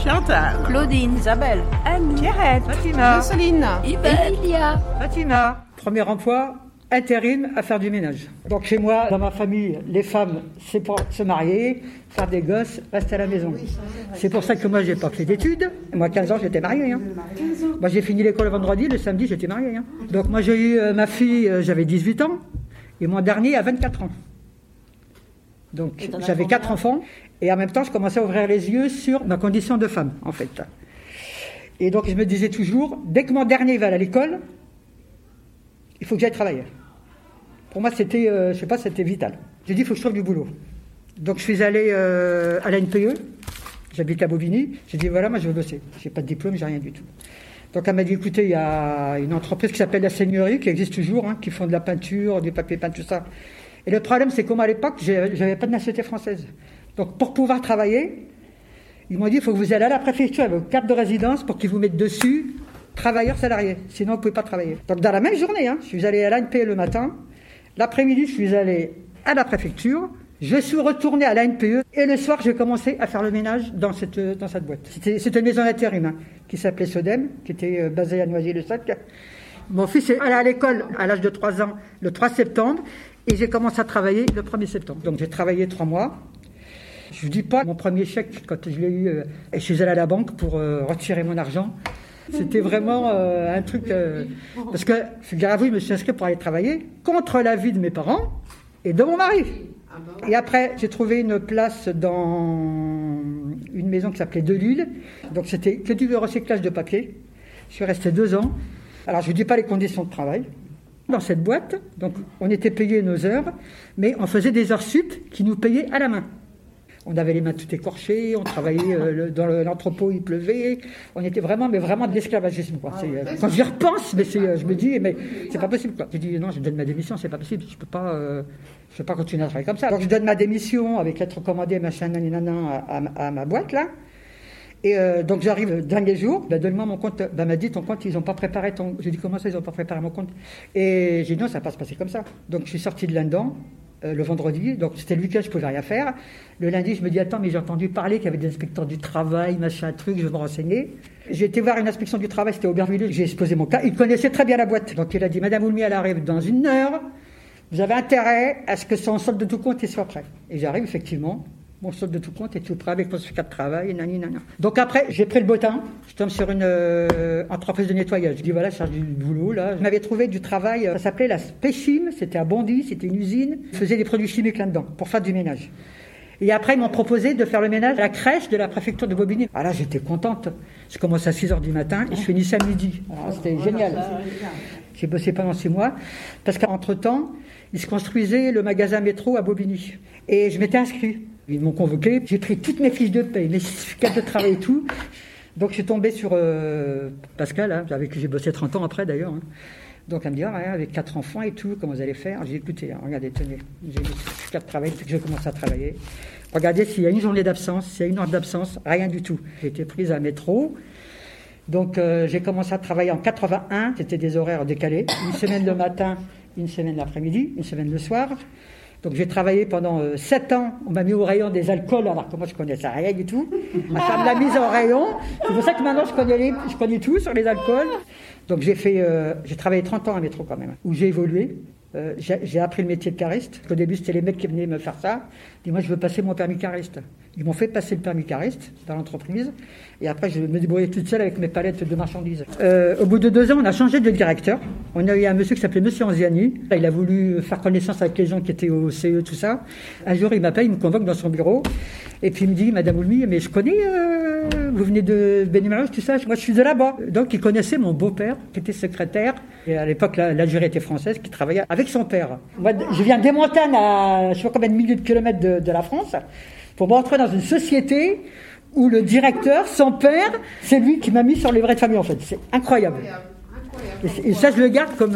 Chantal, Claudine, Isabelle, Anne, Pierrette, Fatima, Jocelyne, Emilia. Fatima, premier emploi, intérim à faire du ménage. Donc chez moi, dans ma famille, les femmes, c'est pour se marier, faire des gosses, rester à la maison. C'est pour ça que moi, j'ai pas fait d'études. Moi, 15 ans, j'étais mariée. Moi, j'ai fini l'école le vendredi, le samedi, j'étais mariée. Donc moi, j'ai eu ma fille, j'avais 18 ans, et mon dernier à 24 ans. Donc j'avais 4 enfants, et en même temps, je commençais à ouvrir les yeux sur ma condition de femme, en fait. Et donc, je me disais toujours, dès que mon dernier va à l'école, il faut que j'aille travailler. Pour moi, c'était, c'était vital. J'ai dit, il faut que je trouve du boulot. Donc, je suis allé à la NPE. J'habite à Bobigny. J'ai dit, voilà, moi, je veux bosser. J'ai pas de diplôme, j'ai rien du tout. Donc, elle m'a dit, écoutez, il y a une entreprise qui s'appelle la Seigneurie, qui existe toujours, qui font de la peinture, du papier peint, tout ça. Et le problème, c'est que moi, à l'époque, j'avais pas de nationalité française. Donc, pour pouvoir travailler, ils m'ont dit, il faut que vous allez à la préfecture avec vos cartes de résidence pour qu'ils vous mettent dessus travailleurs salariés. Sinon, vous ne pouvez pas travailler. Donc, dans la même journée, je suis allé à l'ANPE le matin. L'après-midi, je suis allé à la préfecture. Je suis retourné à l'ANPE. Et le soir, j'ai commencé à faire le ménage dans cette boîte. C'était une maison d'intérim qui s'appelait Sodem, qui était basée à Noisy-le-Sec. Mon fils est allé à l'école à l'âge de 3 ans, le 3 septembre. Et j'ai commencé à travailler le 1er septembre. Donc, j'ai travaillé 3 mois. Je ne vous dis pas, mon premier chèque, quand je l'ai eu, et je suis allé à la banque pour retirer mon argent. C'était vraiment un truc... parce que, figurez-vous, je me suis inscrit pour aller travailler contre l'avis de mes parents et de mon mari. Et après, j'ai trouvé une place dans une maison qui s'appelait Delille. Donc, c'était que du recyclage de papier. Je suis resté 2 ans. Alors, je ne vous dis pas les conditions de travail. Dans cette boîte, donc, on était payé nos heures, mais on faisait des heures sup qui nous payaient à la main. On avait les mains tout écorchées, on travaillait dans l'entrepôt, il pleuvait. On était vraiment de l'esclavagisme, quoi. Quand j'y repense, mais je me dis, mais c'est pas possible, quoi. Je dis, non, je donne ma démission, c'est pas possible. Je peux pas continuer à travailler comme ça. Donc je donne ma démission avec lettre recommandée, machin, nanana, à ma boîte, là. Et donc j'arrive le dernier jour, donne-moi mon compte. M'a dit, ton compte, ils n'ont pas préparé ton... J'ai dit, comment ça, ils n'ont pas préparé mon compte? Et j'ai dit, non, ça va pas se passer comme ça. Donc je suis sorti de là-dedans. Le vendredi, donc c'était le week-end, je pouvais rien faire. Le lundi, je me dis, attends, mais j'ai entendu parler qu'il y avait des inspecteurs du travail, machin, truc, je vais me renseigner. J'ai été voir une inspection du travail, c'était Aubervilliers, j'ai exposé mon cas. Il connaissait très bien la boîte. Donc il a dit, Madame Oulmy, elle arrive dans 1 heure, vous avez intérêt à ce que son solde de tout compte soit prêt. Et j'arrive, effectivement, mon solde de tout compte est tout prêt avec mon certificat de travail, nanana. Donc après, j'ai pris le beau temps, je tombe sur une entreprise de nettoyage. Je dis, voilà, je cherche du boulot, là. Je m'avais trouvé du travail, ça s'appelait la Spéchim, c'était à Bondy, c'était une usine. Ils faisaient des produits chimiques là-dedans, pour faire du ménage. Et après, ils m'ont proposé de faire le ménage à la crèche de la préfecture de Bobigny. Ah là, j'étais contente. Je commence à 6h du matin et je finis à midi. Alors, c'était génial. J'ai bossé pendant 6 mois, parce qu'entre-temps, ils se construisaient le magasin métro à Bobigny. Et je m'étais inscrit. Ils m'ont convoqué, j'ai pris toutes mes fiches de paye, mes certificats de travail et tout. Donc je suis tombé sur Pascal, avec qui j'ai bossé 30 ans après d'ailleurs. Donc elle me dit, avec 4 enfants et tout, comment vous allez faire? J'ai dit, écoutez, regardez, tenez, j'ai mes certificats de travail depuis que j'ai commencé à travailler. Regardez s'il y a une journée d'absence, s'il y a 1 heure d'absence, rien du tout. J'ai été prise à métro. Donc j'ai commencé à travailler en 81, c'était des horaires décalés. 1 semaine le matin, 1 semaine l'après-midi, 1 semaine le soir. Donc j'ai travaillé pendant 7 ans, on m'a mis au rayon des alcools, alors que moi je connaissais rien du tout. Ma femme l'a mise au rayon, c'est pour ça que maintenant je connais tout sur les alcools. Donc j'ai travaillé 30 ans à métro quand même, où j'ai évolué. J'ai appris le métier de cariste. Au début c'était les mecs qui venaient me faire ça. Et moi je veux passer mon permis cariste. Ils m'ont fait passer le permis cariste dans l'entreprise. Et après je me débrouillais toute seule avec mes palettes de marchandises. Au bout de 2 ans on a changé de directeur. On a eu un monsieur qui s'appelait Monsieur Anziani. Il a voulu faire connaissance avec les gens qui étaient au CE, tout ça. Un jour il m'appelle, il me convoque dans son bureau. Et puis il me dit, Madame Oulmy, mais je connais, vous venez de Benimarouche, tout ça. Moi je suis de là-bas. Donc il connaissait mon beau-père qui était secrétaire. Et à l'époque l'Algérie était française, qui travaillait avec son père. Moi je viens des montagnes à je sais pas combien de milliers de kilomètres de la France pour m'entrer dans une société où le directeur, son père, c'est lui qui m'a mis sur les livret de famille en fait. C'est incroyable. Et ça je le garde comme...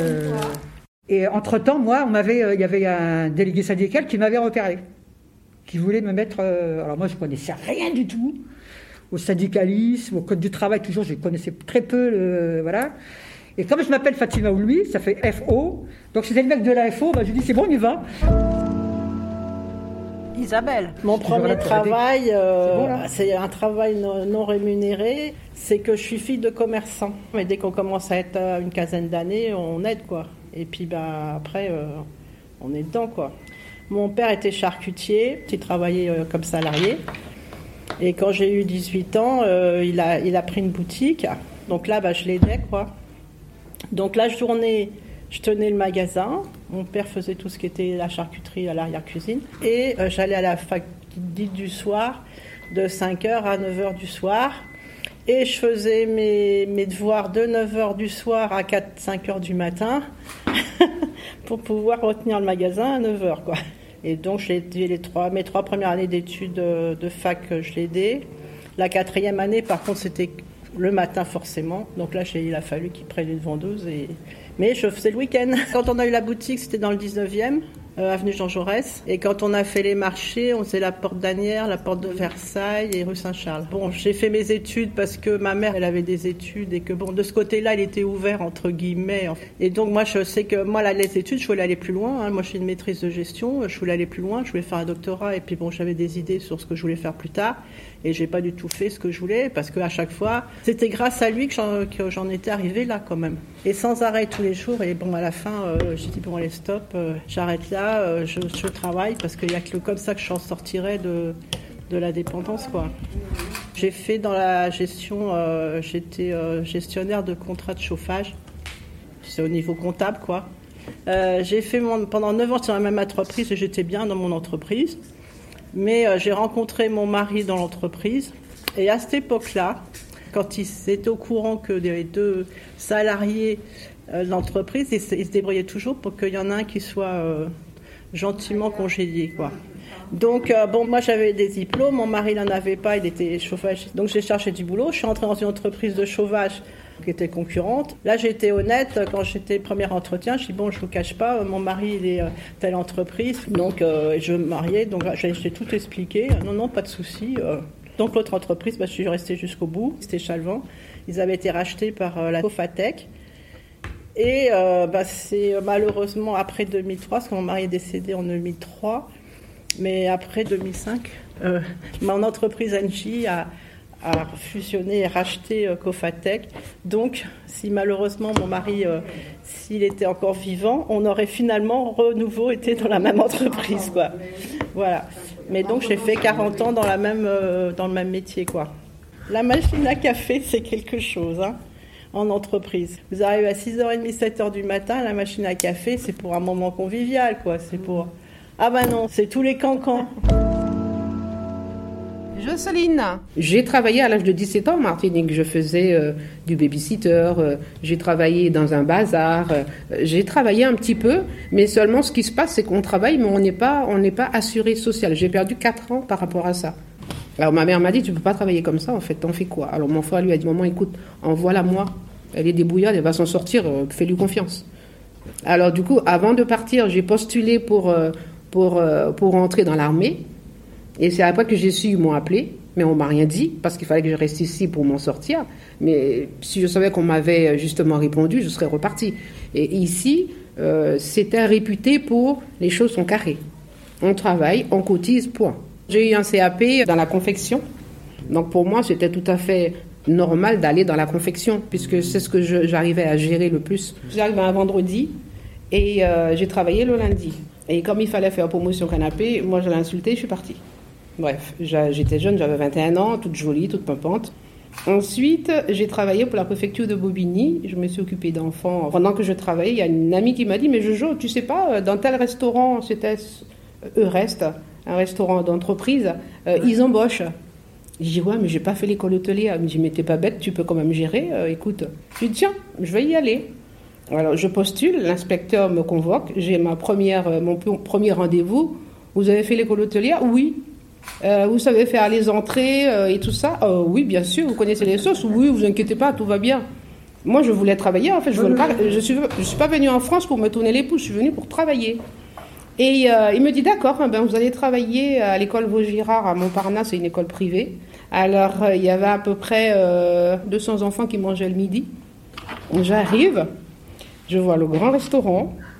Et entre-temps, moi, il y avait un délégué syndical qui m'avait repéré, qui voulait me mettre... alors moi je connaissais rien du tout au syndicalisme, au code du travail, toujours je connaissais très peu, voilà. Et comme je m'appelle Fatima Oulmy, ça fait FO, donc c'était le mec de la FO, je lui dis c'est bon on y va. Isabelle. Mon premier travail, c'est un travail non rémunéré, c'est que je suis fille de commerçant. Mais dès qu'on commence à être une quinzaine d'années, on aide, quoi. Et puis après, on est dedans, quoi. Mon père était charcutier, il travaillait comme salarié. Et quand j'ai eu 18 ans, il a pris une boutique. Donc là, je l'aidais, quoi. Donc la journée, je tenais le magasin. Mon père faisait tout ce qui était la charcuterie à l'arrière-cuisine. Et j'allais à la fac dite du soir, de 5h à 9h du soir. Et je faisais mes devoirs de 9h du soir à 4-5h du matin pour pouvoir retenir le magasin à 9h, quoi. Et donc, j'ai aidé mes 3 premières années d'études de fac, je l'ai aidé. La 4e année, par contre, c'était le matin forcément. Donc là, il a fallu qu'il prenne une vendeuse. Mais je faisais le week-end. Quand on a eu la boutique, c'était dans le 19e, avenue Jean Jaurès. Et quand on a fait les marchés, on faisait la porte d'Asnières, la porte de Versailles et rue Saint-Charles. Bon, j'ai fait mes études parce que ma mère, elle avait des études et que bon, de ce côté-là, il était ouvert entre guillemets. Et donc moi, je sais que moi, les études, je voulais aller plus loin. Moi, j'ai une maîtrise de gestion, je voulais aller plus loin, je voulais faire un doctorat. Et puis bon, j'avais des idées sur ce que je voulais faire plus tard. Et j'ai pas du tout fait ce que je voulais parce qu'à chaque fois, c'était grâce à lui que j'en étais arrivée là quand même. Et sans arrêt tous les jours. Et bon, à la fin, j'ai dit bon, allez, stop, j'arrête là, je travaille parce qu'il y a que comme ça que je s'en sortirai de la dépendance, quoi. J'ai fait dans la gestion, j'étais gestionnaire de contrats de chauffage. C'est au niveau comptable, quoi. J'ai fait pendant 9 ans sur la même entreprise et j'étais bien dans mon entreprise. Mais j'ai rencontré mon mari dans l'entreprise. Et à cette époque-là, quand il était au courant que les 2 salariés de l'entreprise, ils se débrouillaient toujours pour qu'il y en ait un qui soit gentiment congédié, quoi. Donc, moi j'avais des diplômes, mon mari n'en avait pas, il était chauffage. Donc j'ai cherché du boulot, je suis entrée dans une entreprise de chauffage qui était concurrente. Là, j'ai été honnête, quand j'étais premier entretien, je dis bon, je vous cache pas, mon mari, il est telle entreprise, donc je veux me marier, donc j'ai tout expliqué. Non, pas de souci. Donc l'autre entreprise, je suis restée jusqu'au bout, c'était Chalvant. Ils avaient été rachetés par la Cofatec. Et c'est malheureusement après 2003, parce que mon mari est décédé en 2003, mais après 2005, mon entreprise Engie a fusionné et racheté Cofatec. Donc, si malheureusement mon mari, s'il était encore vivant, on aurait finalement renouveau été dans la même entreprise, quoi. Voilà. Mais donc, j'ai fait 40 ans dans le même métier, quoi. La machine à café, c'est quelque chose, hein, en entreprise. Vous arrivez à 6h30, 7h du matin, la machine à café, c'est pour un moment convivial, quoi. C'est pour... Ah non, c'est tous les cancans. Jocelyne. J'ai travaillé à l'âge de 17 ans en Martinique. Je faisais du babysitter, j'ai travaillé dans un bazar, j'ai travaillé un petit peu, mais seulement ce qui se passe, c'est qu'on travaille, mais on n'est pas assuré social. J'ai perdu 4 ans par rapport à ça. Alors ma mère m'a dit, tu peux pas travailler comme ça, en fait, t'en fais quoi? Alors mon frère lui a dit, maman, écoute, envoie-la moi, elle est débrouillarde, elle va s'en sortir, fais-lui confiance. Alors du coup, avant de partir, j'ai postulé pour rentrer dans l'armée. Et c'est après que j'ai su, ils m'ont appelé, mais on m'a rien dit, parce qu'il fallait que je reste ici pour m'en sortir. Mais si je savais qu'on m'avait justement répondu, je serais repartie. Et ici, c'était réputé pour les choses sont carrées. On travaille, on cotise, point. J'ai eu un CAP dans la confection. Donc pour moi, c'était tout à fait normal d'aller dans la confection, puisque c'est ce que j'arrivais à gérer le plus. J'arrive un vendredi et j'ai travaillé le lundi. Et comme il fallait faire promotion canapé, moi je l'ai insulté, je suis partie. Bref, j'étais jeune, j'avais 21 ans, toute jolie, toute pimpante. Ensuite, j'ai travaillé pour la préfecture de Bobigny. Je me suis occupée d'enfants. Pendant que je travaillais, il y a une amie qui m'a dit « Mais Jojo, tu sais pas, dans tel restaurant, c'était Eurest, un restaurant d'entreprise, ils embauchent. » Je dis « Ouais, mais j'ai pas fait l'école hôtelière. » Elle me dit « Mais t'es pas bête, tu peux quand même gérer, écoute. » Je dis « Tiens, je vais y aller. » Alors, je postule, l'inspecteur me convoque, j'ai mon premier rendez-vous. « Vous avez fait l'école hôtelière ?» « Oui. » Vous savez faire les entrées et tout ça? Oui, bien sûr. Vous connaissez les sauces? Oui, vous inquiétez pas, tout va bien. Moi, je voulais travailler. En fait, je suis pas venue en France pour me tourner les pouces. Je suis venue pour travailler. Et il me dit d'accord. Vous allez travailler à l'école Vaugirard à Montparnasse, c'est une école privée. Alors, il y avait à peu près 200 enfants qui mangeaient le midi. J'arrive, je vois le grand restaurant.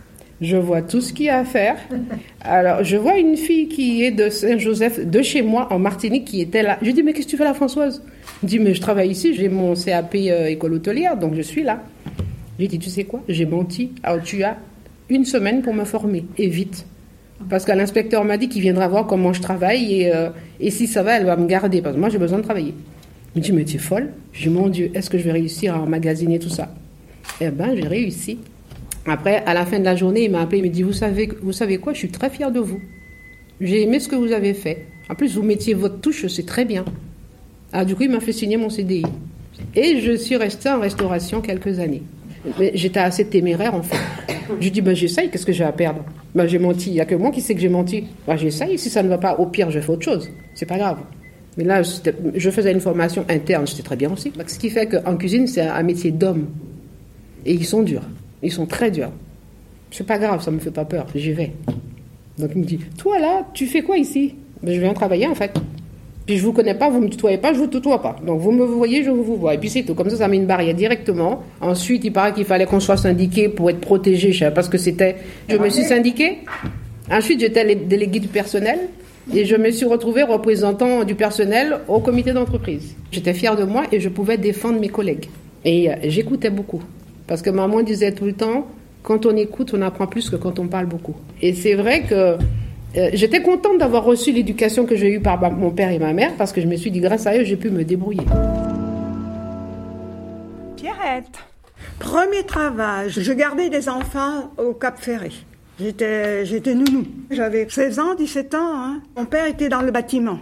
Je vois tout ce qu'il y a à faire. Alors, je vois une fille qui est de Saint-Joseph, de chez moi, en Martinique, qui était là. Je lui dis, mais qu'est-ce que tu fais là, Françoise? Elle me dit, mais je travaille ici, j'ai mon CAP école hôtelière, donc je suis là. Je lui dis, tu sais quoi? J'ai menti. Alors, tu as 1 semaine pour me former, et vite. Parce que l'inspecteur m'a dit qu'il viendra voir comment je travaille, et si ça va, elle va me garder, parce que moi, j'ai besoin de travailler. Il me dit, mais tu es folle? Je dis, mon Dieu, est-ce que je vais réussir à emmagasiner tout ça? Eh bien, j'ai réussi. Après, à la fin de la journée, il m'a appelé, il me dit, vous savez quoi, je suis très fière de vous. J'ai aimé ce que vous avez fait. En plus, vous mettiez votre touche, c'est très bien. Alors, du coup, il m'a fait signer mon CDI. Et je suis restée en restauration quelques années. Mais j'étais assez téméraire, en fait. Je dis, j'essaye, qu'est-ce que j'ai à perdre? J'ai menti, il n'y a que moi qui sais que j'ai menti. J'essaye, si ça ne va pas, au pire, je fais autre chose. C'est pas grave. Mais là, je faisais une formation interne, c'était très bien aussi. Ce qui fait qu'en cuisine, c'est un métier d'homme. Et ils sont durs. Ils sont très durs. C'est pas grave, ça me fait pas peur, j'y vais. Donc il me dit, toi là, tu fais quoi ici? Je viens travailler en fait. Puis je vous connais pas, vous me tutoyez pas, je vous tutoie pas. Donc vous me voyez, je vous vois. Et puis c'est tout. Comme ça met une barrière directement. Ensuite, il paraît qu'il fallait qu'on soit syndiqué pour être protégé. Je savais pas ce que c'était. Je me suis syndiquée. Ensuite, j'étais déléguée du personnel. Et je me suis retrouvée représentant du personnel au comité d'entreprise. J'étais fière de moi et je pouvais défendre mes collègues. Et j'écoutais beaucoup. Parce que maman disait tout le temps, quand on écoute, on apprend plus que quand on parle beaucoup. Et c'est vrai que j'étais contente d'avoir reçu l'éducation que j'ai eue par mon père et ma mère, parce que je me suis dit, grâce à eux, j'ai pu me débrouiller. Pierrette, premier travail, je gardais des enfants au Cap Ferré. J'étais nounou. J'avais 16 ans, 17 ans. Hein. Mon père était dans le bâtiment.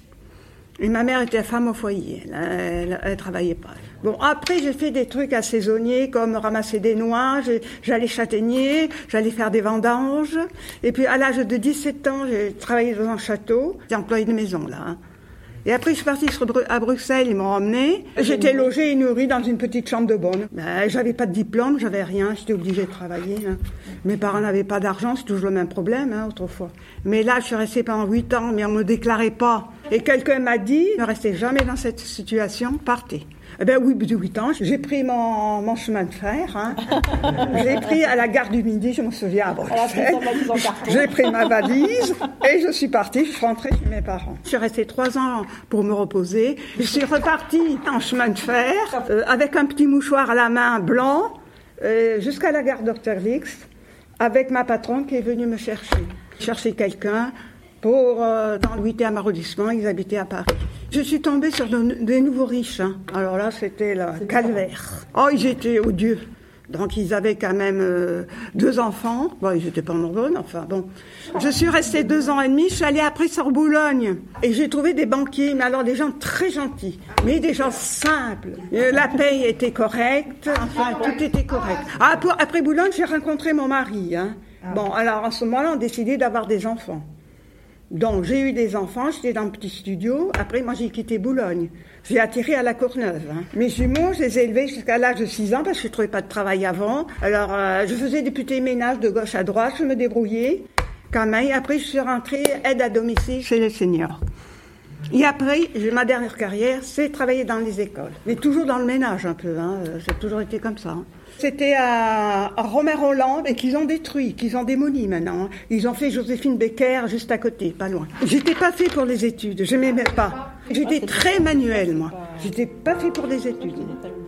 Et ma mère était femme au foyer. Elle travaillait pas. Bon, après, j'ai fait des trucs assaisonniers, comme ramasser des noix, j'allais châtaigner, j'allais faire des vendanges. Et puis, à l'âge de 17 ans, j'ai travaillé dans un château. J'ai employé de maison, là. Hein. Et après, je suis partie à Bruxelles, ils m'ont emmenée. J'étais logée et nourrie dans une petite chambre de bonne. J'avais pas de diplôme, j'avais rien, j'étais obligée de travailler. Hein. Mes parents n'avaient pas d'argent, c'est toujours le même problème, hein, autrefois. Mais là, je suis restée pendant 8 ans, mais on me déclarait pas. Et quelqu'un m'a dit, ne restez jamais dans cette situation, partez. Eh bien oui, de 8 ans, j'ai pris mon chemin de fer. Hein. J'ai pris à la gare du Midi, je me souviens, à Bruxelles. J'ai pris ma valise et je suis partie, je suis rentrée chez mes parents. Je suis restée 3 ans pour me reposer. Je suis repartie en chemin de fer avec un petit mouchoir à la main blanc jusqu'à la gare d'Austerlitz avec ma patronne qui est venue me chercher quelqu'un pour dans le 8e arrondissement, ils habitaient à Paris. Je suis tombée sur des nouveaux riches. Hein. Alors là, c'était le calvaire. Oh, ils étaient odieux. Donc, ils avaient quand même 2 enfants. Bon, ils n'étaient pas nombreux, mais enfin, bon. Je suis restée 2 ans et demi. Je suis allée après sur Boulogne. Et j'ai trouvé des banquiers, mais alors des gens très gentils. Mais des gens simples. La paye était correcte. Enfin, tout était correct. Après Boulogne, j'ai rencontré mon mari. Hein. Bon, alors, en ce moment-là, on a décidé d'avoir des enfants. Donc, j'ai eu des enfants, j'étais dans un petit studio. Après, moi, j'ai quitté Boulogne. J'ai atterri à la Courneuve. Hein. Mes jumeaux, je les ai élevés jusqu'à l'âge de 6 ans parce que je ne trouvais pas de travail avant. Alors, je faisais des petits ménages de gauche à droite, je me débrouillais. Quand même, après, je suis rentrée aide à domicile chez les seniors. Et après, ma dernière carrière, c'est travailler dans les écoles. Mais toujours dans le ménage un peu, hein. J'ai toujours été comme ça. Hein. C'était à Romain-Hollande et qu'ils ont détruit, qu'ils ont démoli maintenant. Ils ont fait Joséphine Becker juste à côté, pas loin. J'étais pas fait pour les études, je m'aimais pas. J'étais très manuelle, moi. J'étais pas fait pour les études.